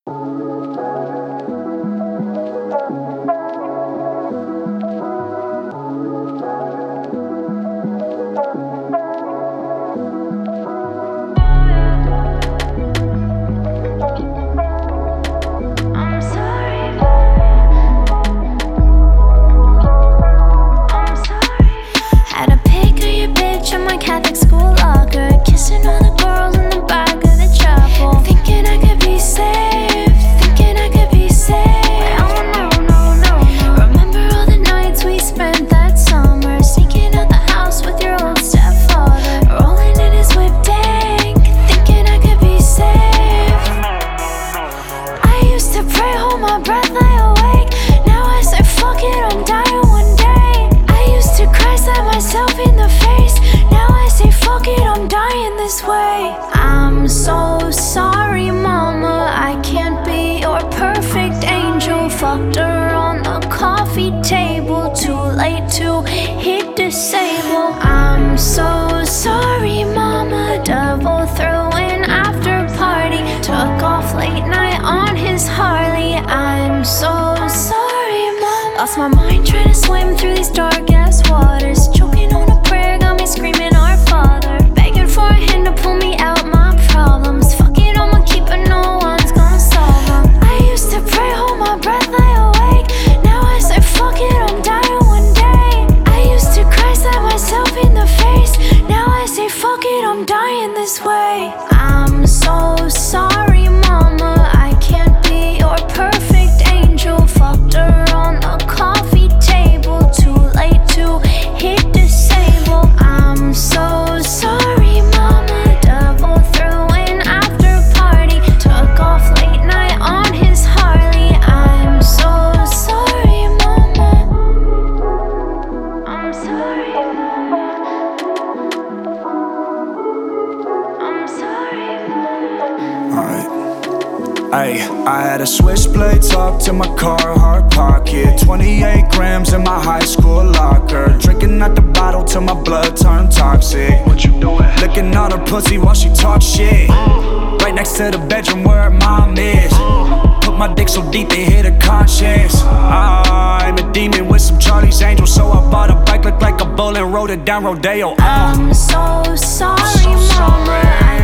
I'm so sorry, mama, I can't be your perfect angel. Fucked her on the coffee table, too late to hit disable. I'm so sorry, mama, devil threw an after party, took off late night on his Harley. I'm so sorry, mama, lost my mind trying to swim through these dark ass waters, choking on a prayer, got me screaming our Father, begging for a hand to pull me out my problems. Fuck it, I'ma keep it, no one's gonna solve them. I used to pray, hold my breath, lay awake. Now I say fuck it, I'm dying one day. I used to cry, slap myself in the face. Now I say fuck it, I'm dying this way. I'm so sorry, mama, I can't be your perfect angel. Fucked her on the coffee table, too late to hit disable. I'm so sorry, mama, devil threw an after party, took off late night on his Harley. I'm so sorry, mama, I'm sorry, mama, I'm sorry, mama. Alright. Ay, I had a switchblade tucked in my Carhartt pocket, 28 grams in my high school locker, drinking at the bottle till my blood turned toxic. What you doing? Licking on her pussy while she talk shit, right next to the bedroom where her mom is. Put my dick so deep it hit her conscience. I'm a demon with some Charlie's Angels, so I bought a bike, looked like a bull and rode it down Rodeo. I'm so sorry, mama,